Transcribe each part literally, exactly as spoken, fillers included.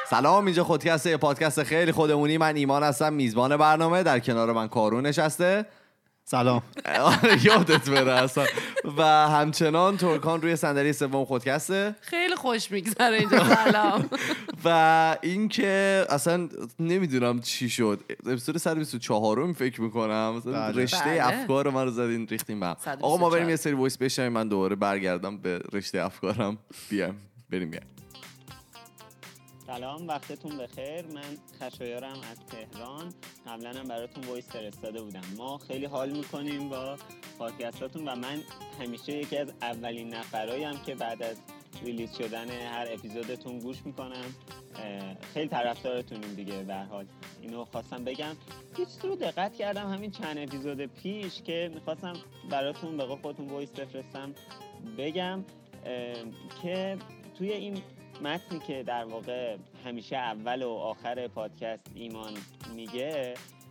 سلام، اینجا خودکسته، یه پادکست خیلی خودمونی. من ایمان هستم، میزبان برنامه. در کنار من کارون نشسته. سلام. یادت بره اصلا. و همچنان ترکان روی صندلی سوم خودکسته. خیلی خوش میگذره اینجا. سلام. و اینکه اصلا نمیدونم چی شد، اپیزود صد و بیست و چهار فکر میکنم بله. رشته بله. افکار من رو زدین ریختیم به هم. آقا ما بریم یه سری وایس بشنویم، من دوباره برگردم به رشته افکارم. بیام بریم بیام. سلام، وقتتون بخیر. من خشایارم از تهران. قبلا هم براتون وایس فرستاده بودم. ما خیلی حال میکنیم با پادکستاتون و من همیشه یکی از اولین نفرایم که بعد از ریلیز شدن هر اپیزودتون گوش میکنم. خیلی طرفدارتونیم دیگه. به هر حال اینو خواستم بگم. یه چیزی رو دقت کردم همین چند اپیزود پیش که میخواستم براتون به قول خودتون وایس بفرستم بگم که توی این متنی که در واقع همیشه اول و آخر پادکست ایمان میگه،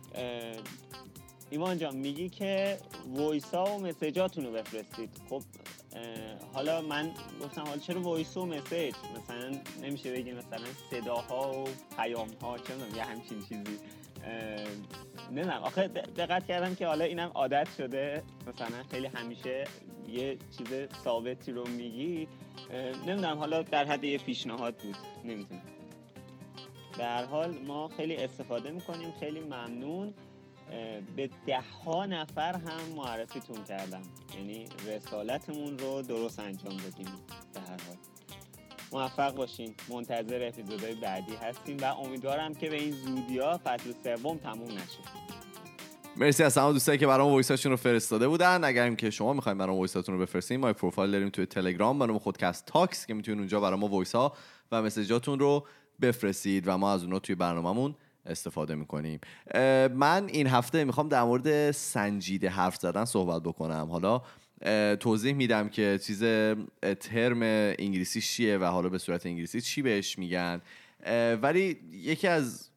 ایمان جان میگی که وایس ها و مسیجاتون رو بفرستید. خب حالا من گفتم حالا چرا وایس و مسیج؟ مثلا نمیشه بگیم مثلا صداها و پیام ها، چه میدونم یه همچین چیزی. نمیدونم، آخه دقت کردم که حالا اینم عادت شده، مثلا خیلی همیشه یه چیز ثابتی رو میگی. نمیدونم، حالا در حد یه پیشنهاد بود، نمیدونم. در حال ما خیلی استفاده میکنیم، خیلی ممنون. به ده ها نفر هم معرفیتون کردم، یعنی رسالتمون رو درست انجام بدیم. به هر حال موفق باشین. منتظر اپیزودهای بعدی هستیم و امیدوارم که به این زودی‌ها فصل سوم تموم نشه. مرسی از تمام دوستایی که برام وایساشون رو فرستاده بودن. اگرم که شما می‌خواید برام وایساتون رو بفرستین، ما پروفایل داریم توی تلگرام به نام خودکست تاکس که میتونید اونجا برام وایس‌ها و مسیجاتون رو بفرستید و ما از اونها توی برنامه‌مون استفاده میکنیم. من این هفته میخوام در مورد سنجیده حرف زدن صحبت بکنم. حالا توضیح میدم که چیز ترم انگلیسی چیه و حالا به صورت انگلیسی چی بهش میگن. ولی یکی از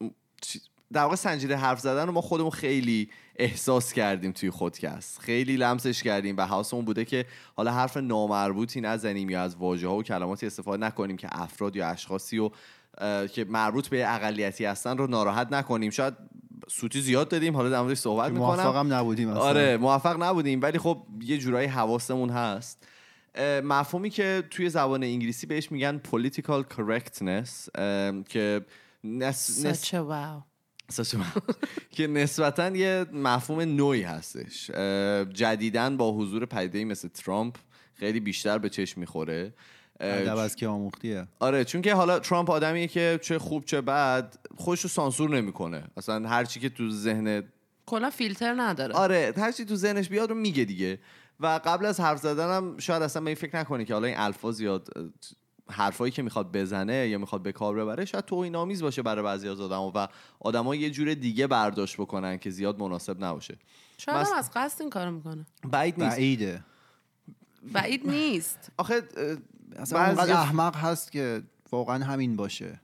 در واقع سنجیده حرف زدن رو ما خودمون خیلی احساس کردیم توی خودکست، خیلی لمسش کردیم و حواسمون بوده که حالا حرف نامربوطی نزنیم یا از واژه‌ها و کلماتی استفاده نکنیم که افراد یا اشخاصی رو که مربوط به اقلیتی هستن رو ناراحت نکنیم. شاید سوتی زیاد دادیم، حالا در موردش صحبت میکنم. موفقم نبودیم اصلا. آره موفق نبودیم، ولی خب یه جورایی حواسمون هست. مفهومی که توی زبان انگلیسی بهش میگن political correctness که نس... نس... such a wow که نسبتاً یه مفهوم نوعی هستش. جدیداً با حضور پدیده‌ای مثل ترامپ خیلی بیشتر به چشم میخوره. ادب از که آموختیه. آره، چون که حالا ترامپ آدمیه که چه خوب چه بد خودش رو سانسور نمیکنه. اصلا هر چی که تو ذهن کلا فیلتر نداره. آره، هر چی تو ذهنش بیاد رو میگه دیگه. و قبل از حرف زدنم شاید اصلا به این فکر نکنی که حالا این الفاظ یا حرفایی که میخواد بزنه یا میخواد به کار ببره شاید توهین‌آمیز باشه برای بعضی از آدما و آدما یه جور دیگه برداشت بکنن که زیاد مناسب نباشه. شاید هم از قصد این کارو میکنه. بعید نیست. بعیده. بعید نیست. آخه اصلا اونقدر احمق هست که واقعا همین باشه.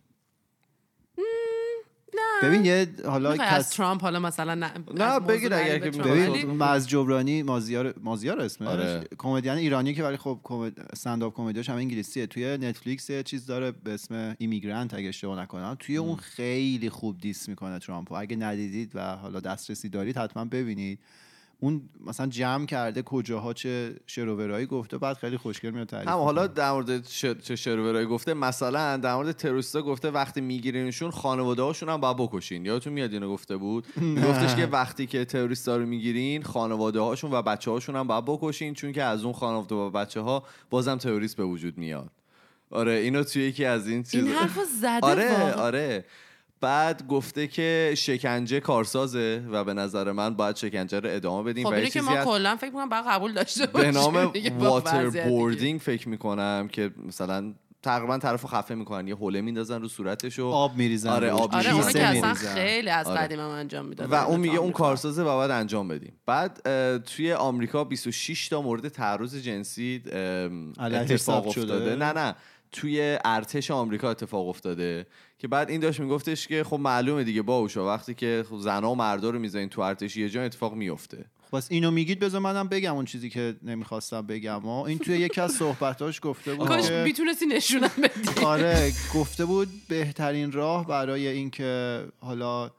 نه. ببین یه حالا کس... از ترامپ حالا مثلا نه, نه بگید اگر که ببین ماز جبرانی مازیار مازیار اسمه آره. کمدین ایرانی که ولی خب کمد... استندآپ کمدیاش هم انگلیسیه. توی نتفلیکس یه چیز داره به اسم ایمیگرنت اگه اشتباه نکنم. توی ام. اون خیلی خوب دیس میکنه ترامپو. اگه ندیدید و حالا دسترسی دارید حتما ببینید. اون مثلا جمع کرده کجاها چه شروورایی گفته، بعد خیلی خوشگل میاد تعریف. هم حالا در مورد چه شروورایی گفته، مثلا در مورد تروریستا گفته وقتی میگیرینشون خانواده‌هاشون هم باید بکشین. یادتون میاد اینو گفته بود؟ گفتش که وقتی که تروریستا رو میگیرین خانواده‌هاشون و بچه‌هاشون هم باید بکشین، چون که از اون خانواده و بچه‌ها بازم تروریست به وجود میاد. آره اینو توی یکی از این چیز این حرفو زده. آره واقع. آره بعد گفته که شکنجه کارسازه و به نظر من باید شکنجه رو ادامه بدیم. خب و اینه که ما کلا فکر می‌کنم باید قبول داشته باشیم به نام واتر بوردینگ فکر میکنم که مثلا تقریبا طرفو خفه میکنن، یه حوله میندازن رو صورتش و آب میریزن. آره آب آره اون که اصلا میریزن. خیلی از آره. قدیم هم انجام میدادن و اون میگه اون کارسازه و باید انجام بدیم. بعد توی آمریکا بیست و شش تا مورد تعرض جنسی اتفاق افتاده. نه نه توی ارتش آمریکا اتفاق افتاده که بعد این داشت میگفتش که خب معلومه دیگه باوشا وقتی که زنا و مردا رو میذارین تو ارتش یه جا اتفاق میفته. بس اینو میگید بذار منم بگم اون چیزی که نمیخواستم بگم. و این توی یکی از صحبتاش گفته بود کاش که میتونستی نشونم بدی. آره گفته بود بهترین راه برای اینکه حالا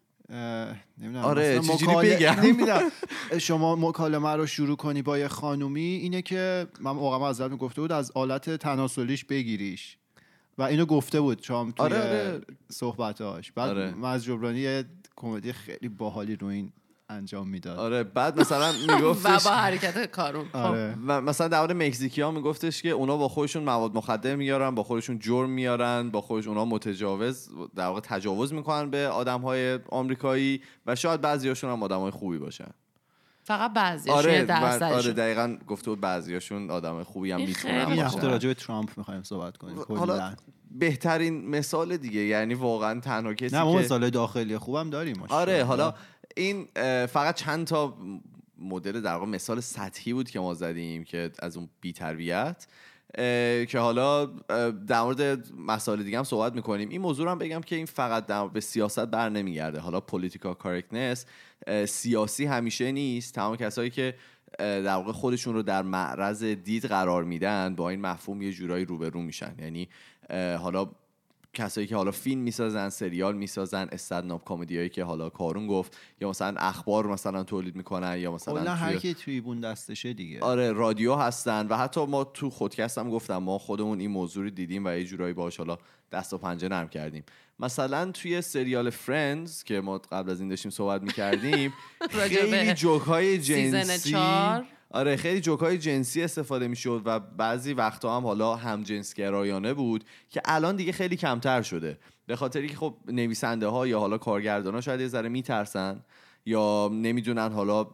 نمیدونم آره مثلا چجوری مکال... بگم نمیدونم شما مکالمه رو شروع کنی با یه خانومی اینه که من واقعا ازت گفته بود از آلت تناسلیش بگیریش و اینو گفته بود چون توی آره آره. صحبتاش. بعد آره. ماز جبرانی یه کمدی خیلی باحالی رو این انجام میداد. آره بعد مثلا و میگفتش با حرکت کارون. آره. و مثلا در مورد مکزیکی ها میگفتش که اونا با خودشون مواد مخدر میارن، با خودشون جرم میارن، با خودشون اونا متجاوز در واقع تجاوز میکنن به آدمهای آمریکایی و شاید بعضیاشون هم آدمای خوبی باشن. فقط بعضیاشون آره یه و- درصدشون. آره دقیقاً گفته بود بعضیاشون آدم خوبی هم این میتونن خیلی این هفته باشن. راجع به ترامپ میخوایم صحبت کنیم حالا کلاً. بهترین مثال دیگه، یعنی واقعا تنها کسی نه ما که مثال داخلی خوبم داریم. آره حالا این اه، فقط چند تا مدل در واقع مثال سطحی بود که ما زدیم که از اون بی‌تربیت که حالا اه، در مورد مسائل دیگه هم صحبت میکنیم. این موضوع رو هم بگم که این فقط در به سیاست بر نمیگرده. حالا پولیتیکال کارکتنس سیاسی همیشه نیست. تمام کسایی که اه، در واقع خودشون رو در معرض دید قرار میدن با این مفهوم یه جورایی روبرو میشن. یعنی اه، حالا کسایی که حالا فیلم میسازن، سریال میسازن، استندآپ کمدی هایی که حالا کارون گفت، یا مثلا اخبار مثلا تولید میکنن، یا مثلا کلا هر توی کی تریبون دستشه دیگه. آره رادیو هستن. و حتی ما تو خودکست هم گفتم ما خودمون این موضوع رو دیدیم و یه جورایی باهاش حالا دست و پنجه نرم کردیم. مثلا توی سریال فرندز که ما قبل از این داشتیم صحبت میکردیم خیلی جوک‌های جنسی آره خیلی جوک‌های جنسی استفاده میشد و بعضی وقتا هم حالا همجنسگرایانه بود که الان دیگه خیلی کمتر شده، به خاطری که خب نویسنده ها یا حالا کارگردان ها شاید یه ذره میترسن یا نمیدونن حالا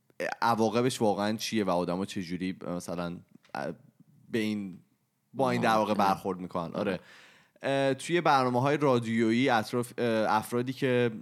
عواقبش واقعا چیه و آدما چجوری مثلا به این با این در واقع برخورد میکنن. آره توی برنامه‌های رادیویی اطراف افرادی که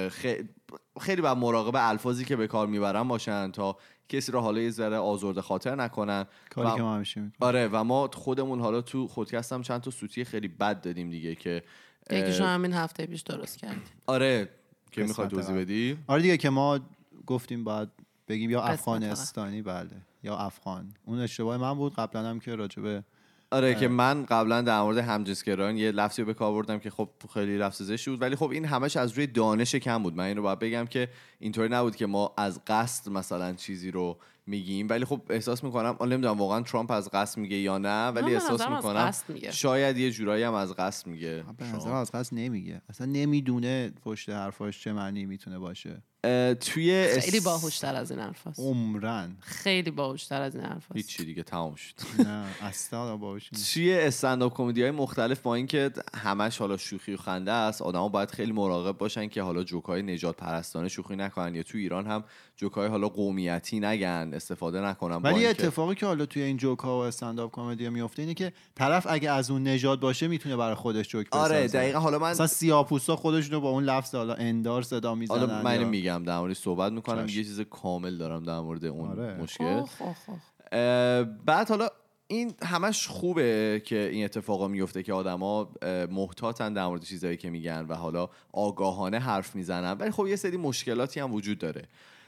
خیلی با مراقب الفاظی که به کار میبرن باشن تا کسی رو حالا یه ذره آزرده خاطر نکنن. کاری و... که ما همیشه میکنیم. آره و ما خودمون حالا تو خودکست هم چند تا سوتی خیلی بد دادیم دیگه که یکیشو همین هفته پیش درست کردیم. آره که میخوای توضیح بدی؟ آره دیگه که ما گفتیم باید بگیم یا قسمت افغانستانی بله یا افغان. اون اشتباه من بود قبلا هم که راجبه آره که من قبلا در مورد همجنسگرایان یه لفظی به کار بردم که خب خیلی لفظ زشتی بود، ولی خب این همش از روی دانش کم بود. من اینو باید بگم که اینطوری نبود که ما از قصد مثلا چیزی رو میگیم، ولی خب احساس میکنم من نمیدونم واقعا ترامپ از قصد میگه یا نه، ولی احساس میکنم شاید یه جورایی هم از قصد میگه. به نظر از قصد نمیگه، اصلا نمیدونه پشت حرفاش چه معنی میتونه باشه. توی خیلی باهوشتر از این حرفاست. عمرن خیلی باهوشتر از این حرفاست. هیچ چی دیگه تمام شد. نه اصلا باهوش نیست. توی استندآپ کمدی‌های مختلف با اینکه همش حالا شوخی و خنده است، آدما باید خیلی مراقب باشن که حالا جوکای نجات پرستانه شوخی نکنن یا تو ایران هم جوکای حالا قومیتی نگن، استفاده نکنن. ولی اتفاقی که حالا توی این جوکا و استندآپ کمدی میفته اینه که طرف اگه از اون نژاد باشه میتونه برای خودش جوک بسازه. آره دقیقاً. حالا من مثلا سیاه‌پوستا خودشون رو با اون لفظ حالا اندار صدا میزنن. حالا من یا... میگم در مورد صحبت میکنم، چشم. یه چیز کامل دارم در مورد اون آره. مشکل. اوه اوه اوه. بعد حالا این همش خوبه که این اتفاقا میفته که آدما محتاطن در مورد چیزایی که میگن و حالا آگاهانه حرف میزنن، ولی خب یه سری مشکلاتی هم وجود داره.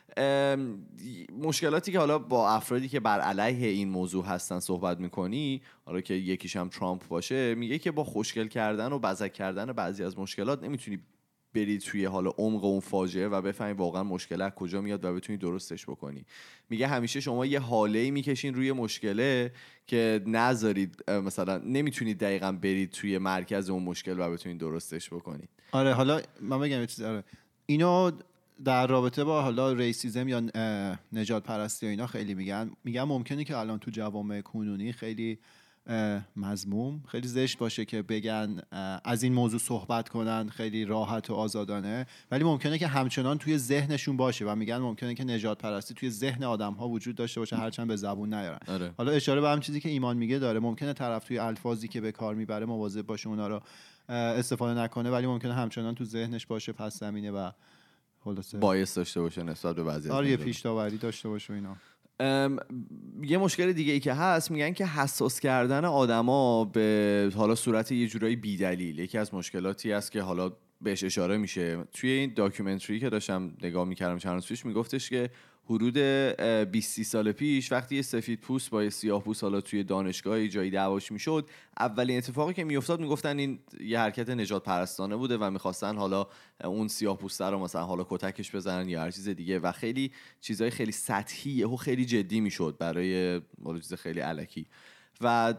مشکلاتی که حالا با افرادی که بر علیه این موضوع هستن صحبت میکنی، حالا که یکیش هم ترامپ باشه، میگه که با خوشگل کردن و بزک کردن بعضی از مشکلات نمیتونی برید توی حالا عمق اون فاجعه و بفهمی واقعا مشکل از کجا میاد و بتونی درستش بکنی. میگه همیشه شما یه حاله‌ای میکشین روی مشکله که نذارید مثلا نمیتونید دقیقاً برید توی مرکز اون مشکل و بتونید درستش بکنید. آره حالا من بگم یه چیز. آره اینو در رابطه با حالا ریسیزم یا نژاد پرستی و اینا خیلی میگن میگن ممکنه که الان تو جوامع کنونی خیلی مذموم، خیلی زشت باشه که بگن از این موضوع صحبت کنن خیلی راحت و آزادانه، ولی ممکنه که همچنان توی ذهنشون باشه و میگن ممکنه که نژاد پرستی توی ذهن آدم ها وجود داشته باشه هرچند به زبون نیارن. آره. حالا اشاره به هم چیزی که ایمان میگه داره. ممکنه طرف توی الفاظی که به کار میبره مواظب باشه اونا رو استفاده نکنه، ولی ممکنه همچنان تو ذهنش باشه پس زمینه و خلاصه بایس داشته باشه نسبت به بعضی از آره پیش داوری داشته باشه اینا. یه مشکل دیگه ای که هست میگن که حساس کردن آدما به حالا صورت یه جورایی بی‌دلیل یکی از مشکلاتی است که حالا بهش اشاره میشه. توی این داکیومنتری که داشتم نگاه میکردم چند روز پیش میگفتش که حدود بیست سال پیش وقتی یه سفید پوست با یه سیاه پوست حالا توی دانشگاه جایی دعواش میشد، اولین اتفاقی که میافتاد میگفتن این یه حرکت نجات پرستانه بوده و میخواستن حالا اون سیاه پوسته رو مثلا حالا کتکش بزنن یا هر چیز دیگه و خیلی چیزای خیلی سطحی و خیلی جدی میشد برای حالا چیز خیلی الکی. و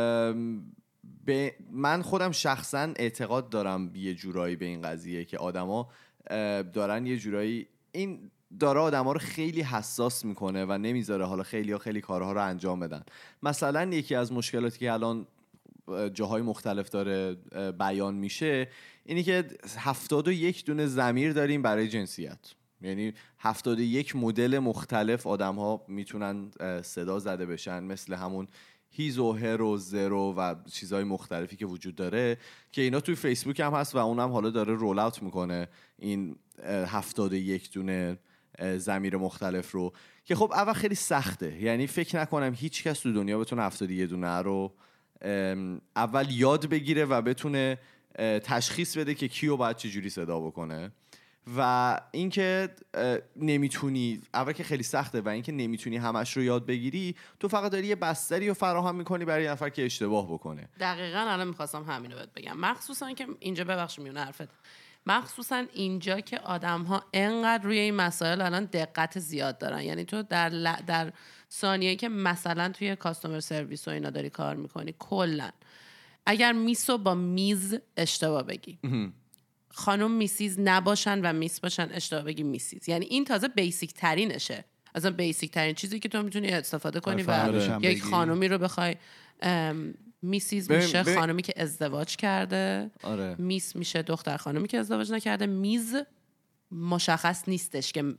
به من خودم شخصا اعتقاد دارم یه جورایی به این قضیه که آدما دارن یه جورایی این داره آدما رو خیلی حساس میکنه و نمیذاره حالا خیلی ها خیلی کارها رو انجام بدن. مثلا یکی از مشکلاتی که الان جاهای مختلف داره بیان میشه اینی که هفتاد و یک دونه ضمیر داریم برای جنسیت، یعنی هفتاد و یک مدل مختلف آدم ها میتونن صدا زده بشن، مثل همون هیز و هر و زرو و چیزهای مختلفی که وجود داره که اینا توی فیسبوک هم هست و اونم حالا داره رول اوت میکنه این هفتاد و یک دونه ضمیر مختلف رو که خب اول خیلی سخته، یعنی فکر نکنم هیچ کس تو دنیا بتونه هفتاد و یک دونه رو اول یاد بگیره و بتونه تشخیص بده که کیو باید چجوری صدا بکنه و اینکه نمیتونی اول که خیلی سخته و اینکه نمیتونی همش رو یاد بگیری، تو فقط داری یه بستری رو فراهم میکنی برای یه نفر که اشتباه بکنه. دقیقاً الان میخواستم همین رو بهت بگم، مخصوصا که اینجا ببخشید میونه حرفت، مخصوصا اینجا که آدم ها انقدر روی این مسائل الان دقت زیاد دارن، یعنی تو در ل... در ثانیه‌ای که مثلا توی کاستومر سرویس و اینا داری کار میکنی، کلا اگر میسو با میز اشتباه بگی خانم میسیز نباشن و میس باشن اشتباه بگی میسیز، یعنی این تازه بیسیک ترینشه، اصلا بیسیک ترین چیزی که تو میتونی استفاده کنی و یک خانومی رو بخوای میسیز میشه ببین. خانومی که ازدواج کرده. آره. میس میشه دختر خانومی که ازدواج نکرده. میز مشخص نیستش که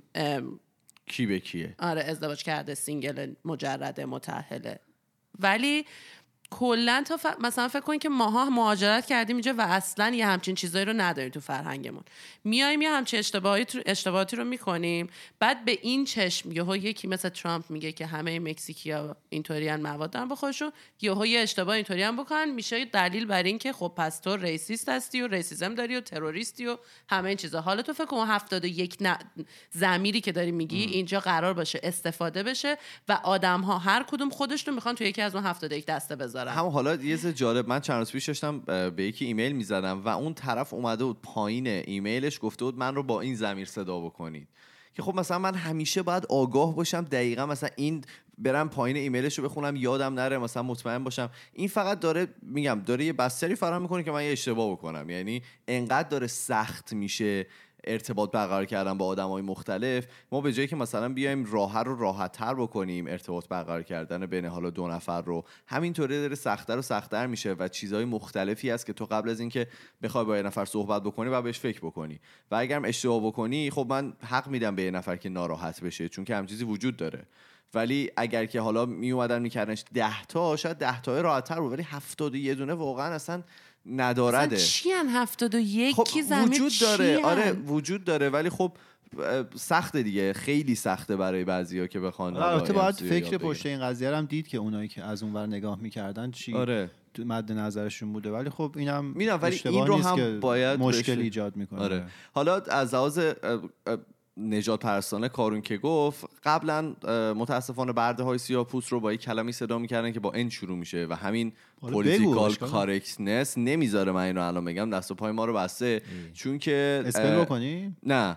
کی به کیه. آره ازدواج کرده، سینگل، مجرده، متأهله. ولی کلا تا ف... مثلا فکر کنید که ماها مهاجرت کردیم اینجا و اصلا یه همچین چیزایی رو نداریم تو فرهنگمون، میایم یه همچین اشتباهی اشتباهاتی رو میکنیم، بعد به این چشم یهو یکی مثل ترامپ میگه که همه مکزیکیا اینطوریان مواد دارن با خودشون، یهو یه اشتباه اینطوری هم بکنن، میشه دلیل بر این که خب پس تو ریسیست هستی و ریسیسم داری و تروریستی و همه این چیزا. حالا تو فکر کن هفتاد و یک ن... ضمیری که داری میگی ام. اینجا قرار باشه استفاده بشه و آدم‌ها هر کدوم خودشون میخوان تو یکی از اون هفتاد و یک دسته بذارن. هم حالا یه چیز جالب، من چند روز پیش داشتم به یکی ایمیل میزدم و اون طرف اومده بود پایین ایمیلش گفته بود من رو با این ضمیر صدا بکنید، که خب مثلا من همیشه باید آگاه باشم دقیقا مثلا این برم پایین ایمیلش رو بخونم یادم نره، مثلا مطمئن باشم. این فقط داره میگم داره یه بستری فراهم میکنه که من یه اشتباه بکنم، یعنی انقدر داره سخت میشه ارتباط برقرار کردن با آدمای مختلف. ما به جایی که مثلا بیایم راه رو راحت تر بکنیم، ارتباط برقرار کردن بین حالا دو نفر رو همینطوری داره سخت‌تر و سخت‌تر میشه و چیزهای مختلفی هست که تو قبل از اینکه بخوای با یه نفر صحبت بکنی باید بهش فکر بکنی و اگرم اشتباه بکنی خب من حق میدم به یه نفر که ناراحت بشه، چون که همین چیزی وجود داره. ولی اگر که حالا می اومدن میکردنش ده تا، شاید ده تا راحت‌تر بود، ولی هفتاد و یک دونه واقعا اصلا ندارده. چی ان هفتاد و یک خب کی زمین وجود داره چی آره وجود داره، ولی خب سخته دیگه، خیلی سخته برای بعضیا که بخوان. البته باید فکر پشت این قضیه رو هم دید که اونایی که از اونور نگاه میکردن چی آره. تو مد نظرشون بوده، ولی خب اینم میدونم ولی این رو هم باید مشکل بشه. ایجاد میکنه. آره. حالا از لحاظ نجات پرستانه کارون که گفت، قبلا متاسفانه برده های سیاه پوست رو با یک کلمه‌ای صدا میکردن که با ان شروع میشه و همین پولیتیکال کارکتنس نمیذاره من اینو الان بگم، دست و پای ما رو بسته. چون که اسپل بکنی؟ نه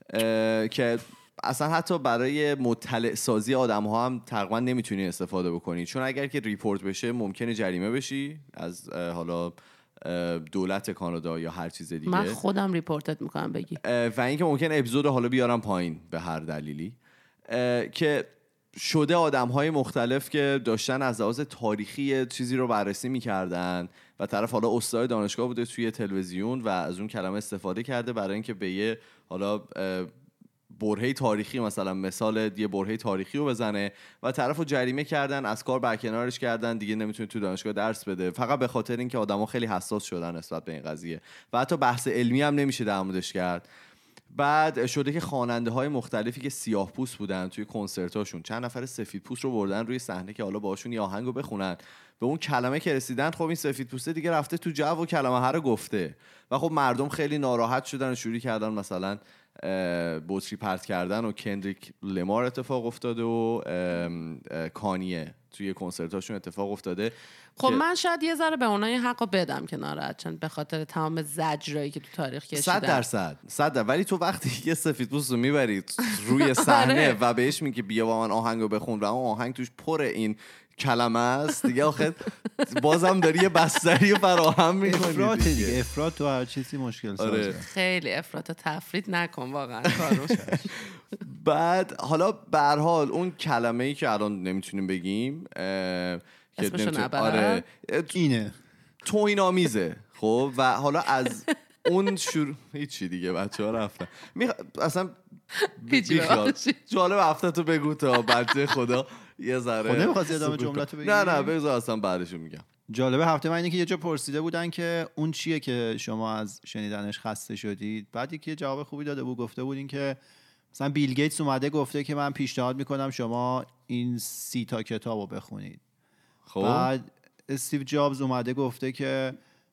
که اصلا حتی برای مطلع سازی آدم ها هم تقریبا نمیتونی استفاده بکنی، چون اگر که ریپورت بشه ممکنه جریمه بشی از حالا دولت کانادا یا هر چیز دیگه. من خودم ریپورتت میکنم بگی. و اینکه ممکنه اپیزود حالا بیارم پایین به هر دلیلی که شده آدم‌های مختلف که داشتن از لحاظ تاریخی چیزی رو بررسی می‌کردن و طرف حالا استاد دانشگاه بوده توی تلویزیون و از اون کلمه استفاده کرده برای اینکه به یه حالا برهه تاریخی مثلا مثال یه برهه تاریخی رو بزنه و طرفو جریمه کردن، از کار برکنارش کردن، دیگه نمیتونه تو دانشگاه درس بده، فقط به خاطر اینکه آدما خیلی حساس شدن نسبت به این قضیه و حتی بحث علمی هم نمیشه در موردش کرد. بعد شده که خواننده های مختلفی که سیاه پوست بودن توی کنسرتاشون چند نفر سفید پوست رو بردن روی صحنه که حالا باهاشون یه آهنگو بخونن، به اون کلمه که رسیدن خب این سفید پوسته دیگه رفته تو جو و کلمه ها رو گفته و خب مردم خیلی ناراحت شدن و شروع کردن مثلا بطری پرت کردن و کندریک لمار اتفاق افتاده و کانیه توی کنسرتاشون اتفاق افتاده. خب من شاید یه ذره به اونها یه حقو بدم که ناراحت چند به خاطر تمام زجرایی که تو تاریخ کشیدن. صد درصد صد درصد. ولی تو وقتی یه سفیدپوست رو میبری روی صحنه و بهش میگی بیا با من آهنگو بخون و اون آهنگ توش پر این کلمه است دیگه، آخه بازم داری یه بستری فراهم میکنی. افراط دیگه، افراط تو هر چیزی مشکل سازه. آره. خیلی افراط و تفرید نکن واقعا کارو. بعد حالا به هر حال اون کلمه‌ای که الان نمیتونیم بگیم که نمیتونیم، آره اینه توهین‌آمیزه. خب و حالا از اون شروع هیچی دیگه بچه‌ها رفتن میخ... اصلا بیخیال جالب هفته تو بگو تا بچه خدا یه ذره خود نمیخواستی ادامه جملتو بگی؟ نه نه بذار اصلا بعدشو میگم. جالبه هفته من اینه که یه جا پرسیده بودن که اون چیه که شما از شنیدنش خسته شدید، بعد یکی جواب خوبی داده بود، گفته بود این که مثلا بیل گیتس اومده گفته که من پیشنهاد میکنم شما این سی تا کتابو بخونید. خب بعد استیو جابز اومده گفته که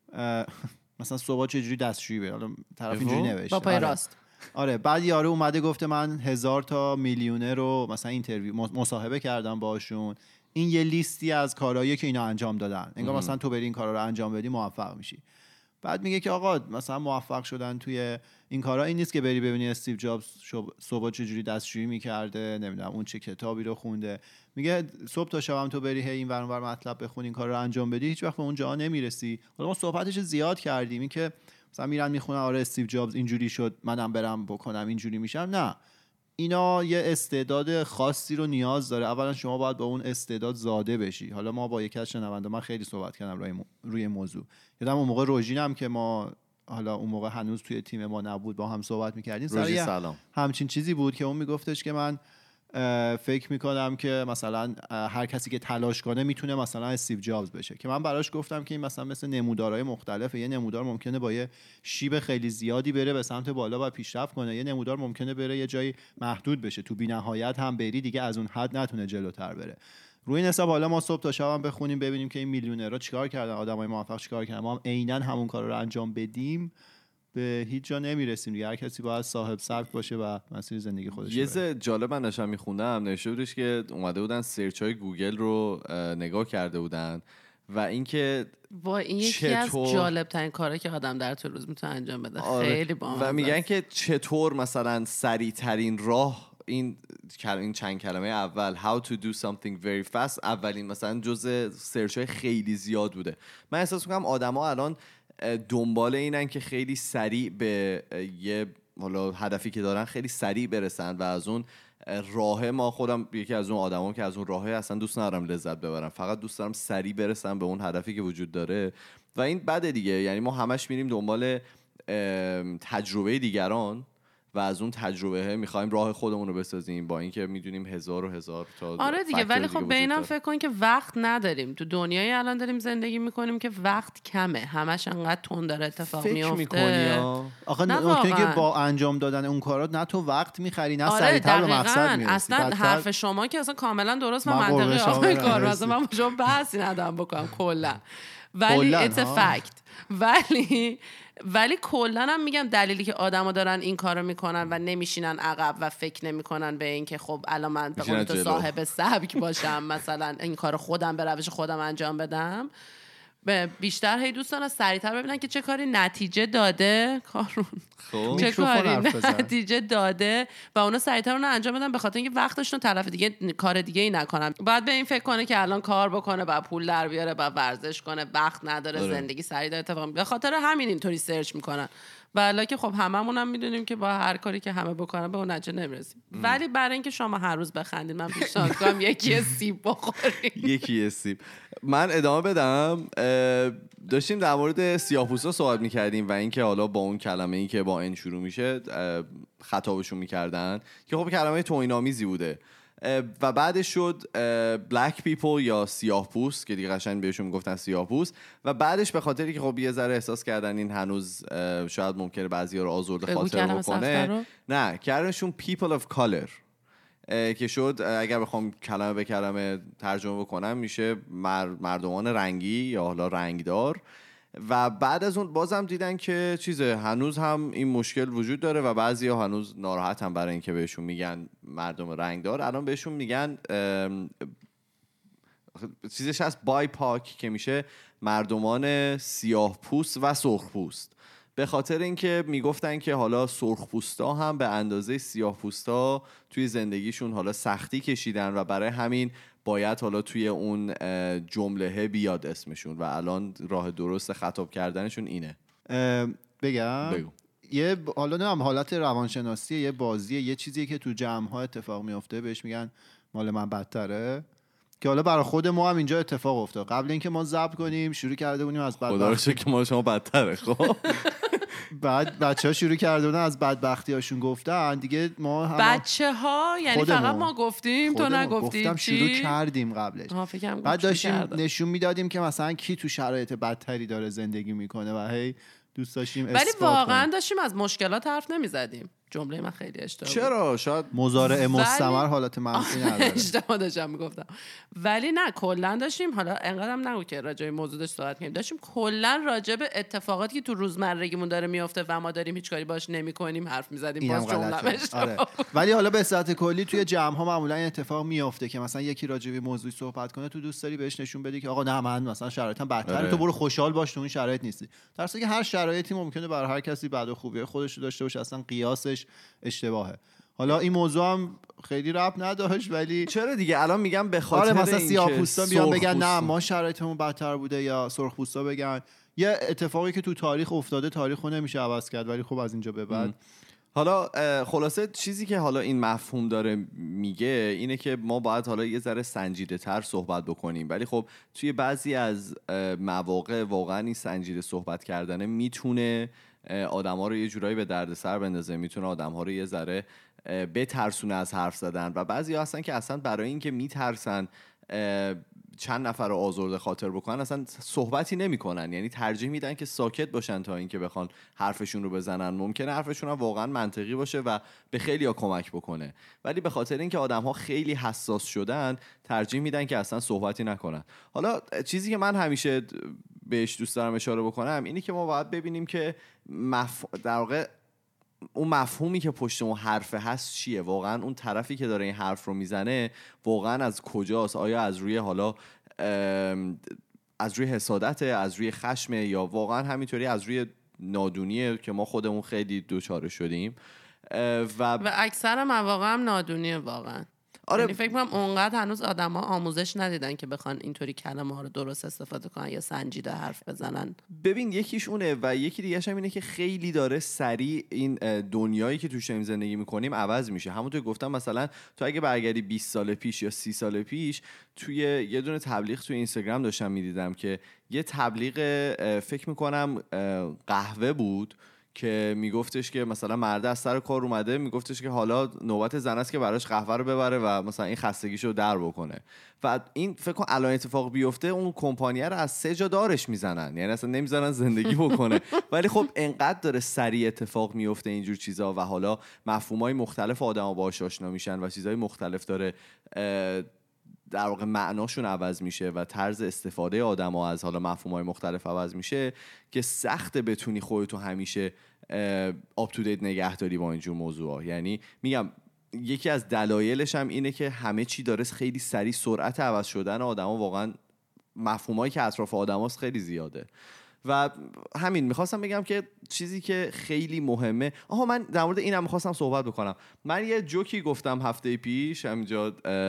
مثلا صبح چجوری دستشویی بره، حالا طرف اینجوری نوشته با پای راست. آره بعد یارو اومده گفته من هزار تا میلیونر رو مثلا اینترویو مصاحبه کردم باشون، این یه لیستی از کارهایی که اینا انجام دادن، انگار مثلا تو بری این کارا رو انجام بدی موفق میشی. بعد میگه که آقا مثلا موفق شدن توی این کارا این نیست که بری ببینی استیو جابز صبح چجوری دستشویی میکرده، نمیدونم اون چه کتابی رو خونده. میگه صبح تا شب هم تو بری هی این ور اون ور مطلب بخونی این کارا رو انجام بدی هیچ وقت به اون جا نمیرسی. حالا ما صحبتش زیاد کردیم این که مثلا میرن میخونن آره استیو جابز اینجوری شد منم برم بکنم اینجوری میشم، نه، اینا یه استعداد خاصی رو نیاز داره. اولا شما باید با اون استعداد زاده بشی. حالا ما با یکی از شنونده من خیلی صحبت کردم روی روی موضوع. یادم اون موقع روژینم که ما حالا اون موقع هنوز توی تیم ما نبود با هم صحبت می‌کردیم، روژی سلام، همچین چیزی بود که اون میگفتش که من فکر میکنم که مثلا هر کسی که تلاش کنه میتونه مثلا استیو جابز بشه، که من براش گفتم که این مثلا مثل نمودارهای مختلفه. یه نمودار ممکنه با یه شیب خیلی زیادی بره به سمت بالا و پیشرفت کنه، یه نمودار ممکنه بره یه جایی محدود بشه، تو بی‌نهایت هم بری دیگه از اون حد نتونه جلوتر بره. روی این حساب حالا ما صبح تا شب هم بخونیم ببینیم که این میلیونرها چیکار کردن، آدمای موفق چیکار کردن، ما هم عیناً همون کارا رو انجام بدیم به هیچ جا نمیرسیم دیگه. هر کسی باید صاحب سبک باشه و مسیر زندگی خودش. یه ز جالب من داشتم میخوندم نوشته بودش که اومده بودن سرچ های گوگل رو نگاه کرده بودن و اینکه با این یکی از جالب ترین کارهایی که آدم در طول روز میتونه انجام بده. آره. خیلی باحال. و میگن که چطور مثلا سریع ترین راه این این چند کلمه اول how to do something very fast اولین مثلا جزء سرچ های خیلی زیاد بوده. من احساس میکنم آدما الان دنبال اینن که خیلی سریع به یه حالا هدفی که دارن خیلی سریع برسن و از اون راه، ما خودم یکی از اون آدمام که از اون راه اصلا دوست ندارم لذت ببرم، فقط دوست دارم سریع برسم به اون هدفی که وجود داره و این بده دیگه. یعنی ما همش میریم دنبال تجربه دیگران و از اون تجربه میخوایم راه خودمون رو بسازیم با اینکه میدونیم هزار و هزار تا آره دیگه. ولی خب به اینم فکر کن که وقت نداریم، تو دنیای الان داریم زندگی میکنیم که وقت کمه، همش انقدر تند داره اتفاق میفته. آخه نکته که با انجام دادن اون کارا نه تو وقت میخری نه آره سریعتر به مقصد میرسی. اصلا حرف شما که اصلا کاملا درست و منطقی آقای کار، اصلا من با شما بحثی ندارم بکنم کلا، ولی it's a fact. ولی ولی کلا هم میگم دلیلی که آدما دارن این کارو میکنن و نمیشینن عقب و فکر نمیکنن به این که خب الان من به قول تو صاحب سبک باشم مثلا این کارو خودم به روش خودم انجام بدم، بیشتر هی دوستان سریعتر ببینن که چه کاری نتیجه داده کارون، خب. چه کاری نتیجه داده و اونا سریعتر اون انجام بدن به خاطر اینکه وقتشون طرف دیگه کار دیگه ای نکنن. بعد به این فکر کنه که الان کار بکنه، بعد پول در بیاره، بعد ورزش کنه، وقت نداره، داره. زندگی سریع داره اتفاق میفته، به خاطر همین اینطوری سرچ میکنن. ولی که خب هممون هم میدونیم که با هر کاری که همه بکنن به اون نتیجه نمیرسیم. ولی برای اینکه شما هر روز بخندید من پیشنهاد می‌کنم یکی سیب بخورید. یکی سیب. من ادامه بدم. داشتیم در مورد سیاه‌پوستا صحبت می‌کردیم و اینکه حالا با اون کلمه‌ای که با ان شروع میشه خطابشون می‌کردن که خب کلمه توهین‌آمیزی بوده و بعدش شد black people یا سیاه‌پوست که دیگه قشنگ بهشون میگفتن سیاه‌پوست و بعدش به خاطری که خب یه ذره احساس کردن این هنوز شاید ممکنه بعضیا رو آزرده خاطر بکنه، نه کردنشون people of color که شد اگر بخوام کلمه به کلمه ترجمه بکنم میشه مر... مردمان رنگی یا حالا رنگدار و بعد از اون بازم دیدن که چیزه هنوز هم این مشکل وجود داره و بعضیا هنوز ناراحتن برای اینکه بهشون میگن مردم رنگدار. الان بهشون میگن چیزش هست بای پاک که میشه مردمان سیاه پوست و سرخ پوست، به خاطر اینکه میگفتن که حالا سرخ پوستا هم به اندازه سیاه پوستا توی زندگیشون حالا سختی کشیدن و برای همین باید حالا توی اون جمله بیاد اسمشون و الان راه درست خطاب کردنشون اینه. بگم بگو. یه حالا نمیدونم حالت روانشناسی یه بازیه، یه چیزی که تو جمع‌ها اتفاق میفته بهش میگن مال من بدتره، که حالا برای خود ما هم اینجا اتفاق افتاد. قبل اینکه ما ضبط کنیم شروع کرده بودیم از بدبختی، خدا رو شکر که ما شما بدتره. خب بعد بچه‌ها شروع کرده بودن از بدبختی‌هاشون گفتن دیگه. ما هم بچه‌ها یعنی خودمون. فقط ما گفتیم تو نگفتی؟ گفتم شروع کردیم قبلش. بعد داشتیم نشون میدادیم که مثلا کی تو شرایط بدتری داره زندگی میکنه و هی دوست داشتیم ولی واقعا داشتیم از مشکلات حرف نمیزدیم. جمله من خیلی اشتباه چرا؟ شاید مضارع مستمر حالت منفی نداره. اشتباه داشتم میگفتم. ولی نه کلا داشتیم، حالا انقدرم نگو که راجع به موضوع داشت صحبت کنیم، داشتیم کلا راجع به اتفاقاتی که تو روزمرگیمون داره میفته و ما داریم هیچ کاری باش نمی‌کنیم حرف می‌زدیم. باز جمله آره. ولی حالا به صورت کلی توی جمع‌ها معمولا این اتفاق میفته که مثلا یکی راجع به موضوعی صحبت کنه، تو دوست داری بهش نشون بدی که آقا نه من مثلا شرایطم بدتره، آره. تو برو خوشحال باش تو اون شرایط نیستی. در حالی که هر شرایطی ممکنه برای هر کسی بد و خوبی خودش رو داشته باشه، اصلا قیاسش اشتباهه. حالا این موضوع هم خیلی ربط نداشت ولی چرا دیگه الان میگم به خاطر آره مثلا این سیاه‌پوستا بیان بگن نه ما شرایطمون بدتر بوده، یا سرخ‌پوستا بگن یه اتفاقی که تو تاریخ افتاده تاریخو نمیشه عوض کرد، ولی خب از اینجا به بعد حالا خلاصه چیزی که حالا این مفهوم داره میگه اینه که ما باید حالا یه ذره سنجیده تر صحبت بکنیم، ولی خب توی بعضی از مواقع واقعا این سنجیده صحبت کردن میتونه آدم‌ها رو یه جورایی به دردسر بندازه، میتونه آدم‌ها رو یه ذره بترسونه از حرف زدن و بعضی‌ها هستن که اصلا برای اینکه میترسن چند نفر رو آزرده خاطر بکنن اصلا صحبتی نمی‌کنن، یعنی ترجیح میدن که ساکت باشن تا اینکه بخوان حرفشون رو بزنن. ممکنه حرفشون هم واقعا منطقی باشه و به خیلی‌ها کمک بکنه، ولی به خاطر اینکه آدم‌ها خیلی حساس شدن ترجیح میدن که اصلا صحبتی نکنن. حالا چیزی که من همیشه بهش دوست دارم اشاره بکنم اینه که ما باید ببینیم که مف... در واقع اون مفهومی که پشت اون حرف هست چیه، واقعا اون طرفی که داره این حرف رو میزنه واقعا از کجاست، آیا از روی حالا از روی حسادته، از روی خشمه، یا واقعا همینطوری از روی نادونیه که ما خودمون خیلی دوچاره شدیم و و اکثر مواقع هم نادونیه واقعا. آره یعنی فکر کنم اونقدر هنوز آدم‌ها آموزش ندیدن که بخوان اینطوری کلمه‌ها رو درست استفاده کنن یا سنجیده حرف بزنن. ببین یکیش اونه و یکی دیگه‌ش هم اینه که خیلی داره سریع این دنیایی که توش زندگی می‌کنیم عوض میشه. همونطور که گفتم مثلا تو اگه برگردی بیست سال پیش یا سی سال پیش توی یه دونه تبلیغ توی اینستاگرام داشتم می‌دیدم که یه تبلیغ فکر می‌کنم قهوه بود که میگفتش که مثلا مرد از سر کار اومده، میگفتش که حالا نوبت زن است که براش قهوه رو ببره و مثلا این خستگیشو در بکنه و این فکر کن الان اتفاق بیفته اون کمپانیه رو از سه جا دارش میزنن، یعنی اصلا نمیذارن زندگی بکنه. ولی خب انقدر داره سریع اتفاق میفته اینجور چیزا و حالا مفهومای مختلف آدما باهاش آشنا میشن و چیزای مختلف داره در واقع معناشون عوض میشه و طرز استفاده آدم‌ها از حالا مفاهیم‌های مختلف عوض میشه که سخته بتونی خودتو همیشه آپ تو دیت نگه داری با اینجور موضوعا. یعنی میگم یکی از دلایلش هم اینه که همه چی داره خیلی سریع، سرعت عوض شدن آدم‌ها واقعا مفهومایی که اطراف آدم‌هاست خیلی زیاده و همین میخواستم بگم که چیزی که خیلی مهمه. آها من در مورد اینم میخواستم صحبت بکنم. من یه جوکی گفتم هفته پیش همینجا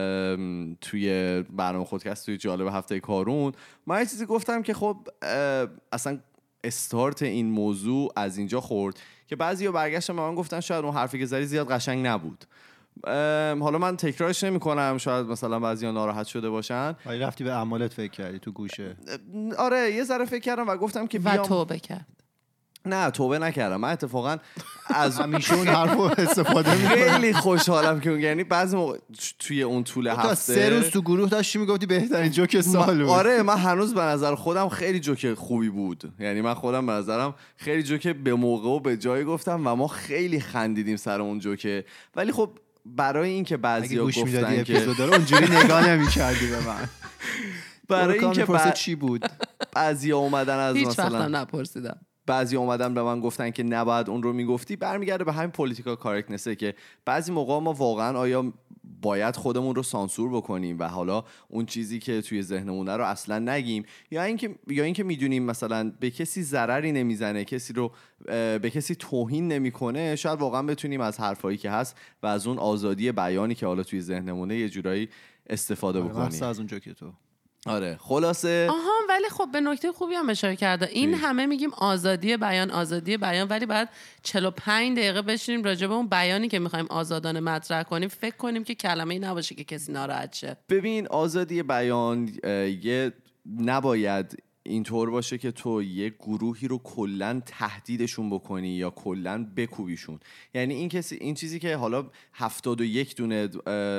توی برنامه خودکست توی جالب هفته کارون، من یه چیزی گفتم که خب اصلا استارت این موضوع از اینجا خورد که بعضیا برگشتن به من گفتن شاید اون حرفی که زدی زیاد قشنگ نبود. حالا من تکرارش نمی کنم، شاید مثلا بعضیا ناراحت شده باشن. ولی رفتی به اعمالت فکر کردی تو گوشه. آره یه ذره فکر کردم و گفتم که بیام و توبه کرد. نه توبه نکردم. من اتفاقا از همیشه اون حرفو استفاده می‌کنم. خیلی خوشحالم که اون یعنی بعضی موقع توی اون طول هفته سه روز تو گروه داشتی میگفتی بهترین جوک سال بود. آره من هنوز به نظر خودم خیلی جوک خوبی بود، یعنی من خودم به نظرم خیلی جوک به موقع و به جای گفتم و ما خیلی خندیدیم سر اون جوکه. ولی خب برای اینکه بعضیا گفتن که اپیزود رو اونجوری نگاه نمی‌کردی به من، برای اینکه بعد چی بود بعضیا اومدن از هیچ مثلا وقتم نپرسیدم. بعضی اومدن به من گفتن که نباید اون رو میگفتی، برمیگرده به همین پولیتیکال کارکتنسه که بعضی موقع ما واقعا آیا باید خودمون رو سانسور بکنیم و حالا اون چیزی که توی ذهنمونه رو اصلا نگیم، یا اینکه یا اینکه میدونیم مثلا به کسی ضرری نمیزنه، کسی رو به کسی توهین نمیکنه، شاید واقعا بتونیم از حرفایی که هست و از اون آزادی بیانی که حالا توی ذهنمونه یه جورایی استفاده بکنیم. از اونجا که تو آره خلاصه آها، ولی خب به نکته خوبی هم اشاره کرده. این چی؟ همه میگیم آزادی بیان آزادی بیان، ولی بعد چهل و پنج دقیقه بشینیم راجع به اون بیانی که میخوایم آزادانه مطرح کنیم فکر کنیم که کلمه‌ای نباشه که کسی ناراحت شه. ببین آزادی بیان یه نباید اینطور باشه که تو یه گروهی رو کلاً تهدیدشون بکنی یا کلاً بکوبیشون. یعنی این کسی این چیزی که حالا هفتاد و یک دونه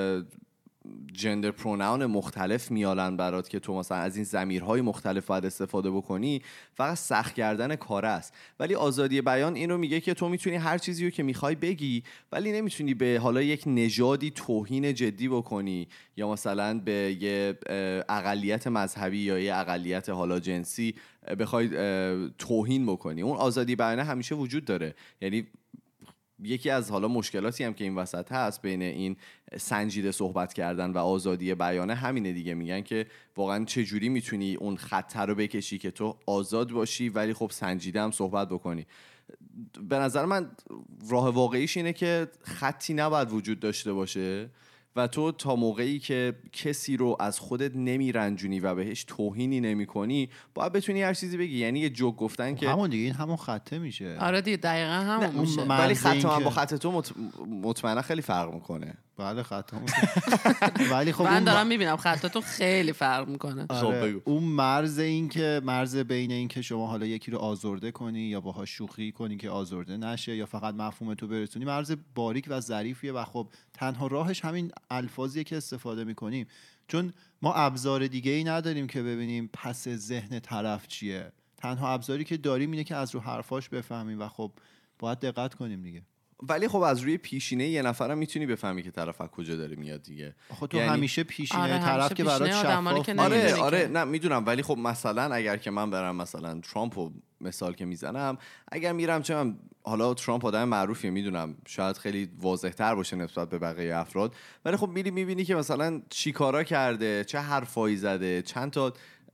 جندر پروناون مختلف میالن برات که تو مثلا از این ضمیرهای مختلف باید استفاده بکنی، فقط سخت کردن کاره است. ولی آزادی بیان این رو میگه که تو میتونی هر چیزی رو که میخوای بگی، ولی نمیتونی به حالا یک نژادی توهین جدی بکنی یا مثلا به یه اقلیت مذهبی یا یه اقلیت حالا جنسی بخوای توهین بکنی. اون آزادی بیان همیشه وجود داره. یعنی یکی از حالا مشکلاتی هم که این وسط هست بین این سنجیده صحبت کردن و آزادی بیانه همینه دیگه. میگن که واقعا چجوری میتونی اون خط رو بکشی که تو آزاد باشی ولی خب سنجیده هم صحبت بکنی. به نظر من راه واقعیش اینه که خطی نباید وجود داشته باشه و تو تا موقعی که کسی رو از خودت نمیرنجونی و بهش توهینی نمیکنی باید بتونی هر چیزی بگی. یعنی یه جوک گفتن که همون دیگه این همون خطه میشه. آره دیگه دقیقاً همون میشه. ولی خط من که... با خط تو مط... مطمئنا خیلی فرق میکنه. بله خط ولی خب من دارم م... میبینم خطاتون خیلی فرق میکنه. آره. اون مرز این که مرز بین این که شما حالا یکی رو آزرده کنی یا باهاش شوخی کنی که آزرده نشه یا فقط مفهوم تو برسونی، مرز باریک و ظریفیه و خب تنها راهش همین الفاظیه که استفاده میکنیم، چون ما ابزار دیگه ای نداریم که ببینیم پس ذهن طرف چیه. تنها ابزاری که داریم اینه که از رو حرفاش بفهمیم و خب باید دقت کنیم دیگه. ولی خب از روی پیشینه یه نفرم میتونی بفهمی که طرف از کجا داره میاد دیگه. خب تو یعنی... همیشه پیشینه آره طرف همیشه که برات شفاف. آره آره نه میدونم، ولی خب مثلا اگر که من برم مثلا ترامپو مثال که میزنم، اگر میرم چه من حالا ترامپ آدم معروفیه، میدونم شاید خیلی واضح‌تر باشه نسبت به بقیه افراد، ولی خب میری میبینی که مثلا چی کارا کرده، چه حرفایی زده، چند تا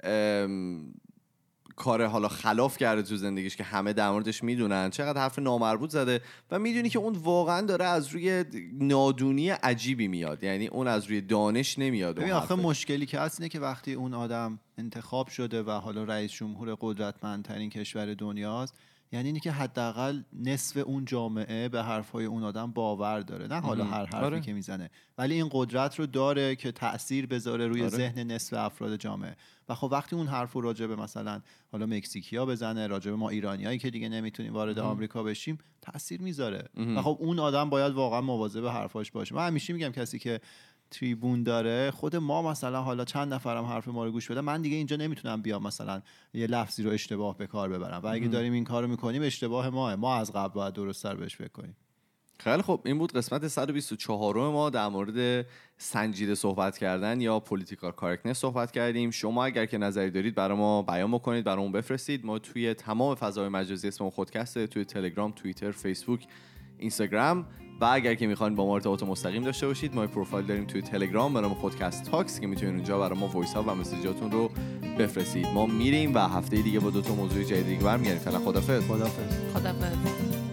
کار حالا خلاف کرده تو زندگیش که همه در موردش میدونن، چقدر حرف نامربوط زده و میدونی که اون واقعا داره از روی نادونی عجیبی میاد. یعنی اون از روی دانش نمیاد. ببین آخه مشکلی که هست اینه که وقتی اون آدم انتخاب شده و حالا رئیس جمهور قدرتمندترین کشور دنیاست، یعنی اینه که حداقل نصف اون جامعه به حرفای اون آدم باور داره، نه حالا هر حرفی آره. که میزنه، ولی این قدرت رو داره که تأثیر بذاره روی آره. ذهن نصف افراد جامعه. و خب وقتی اون حرف رو راجع به مثلا حالا مکزیکیا بزنه، راجع به ما ایرانیایی که دیگه نمیتونیم وارد ام. آمریکا بشیم، تأثیر میذاره. و خب اون آدم باید واقعا مواظب حرفاش باشه. من همیشه میگم کسی که تریبون داره، خود ما مثلا حالا چند نفرم حرف ما رو گوش بده، من دیگه اینجا نمیتونم بیام مثلا یه لفظی رو اشتباه به کار ببرم و اگه داریم این کارو میکنیم اشتباه ماه، ما از قبل باید درست‌تر بهش فکر کنیم. خیلی خب، این بود قسمت صد و بیست و چهار ما در مورد سنجیده صحبت کردن یا پولیتیکال کارکتنس صحبت کردیم. شما اگر که نظری دارید برای ما بیان بکنید، برامون بفرستید. ما توی تمام فضای مجازی اسم خودکسته، توی تلگرام، توییتر، فیسبوک، اینستاگرام، و اگر که میخواین با ما ارتباط مستقیم داشته باشید، ما پروفایل داریم توی تلگرام به نام خودکست تاکس که میتونید اونجا برای ما وایس ها و مسیجاتون رو بفرستید. ما میریم و هفته دیگه با دو تا موضوع جدید دیگه برمیگردیم. فعلا خدافظ. خدافظ. خدافظ.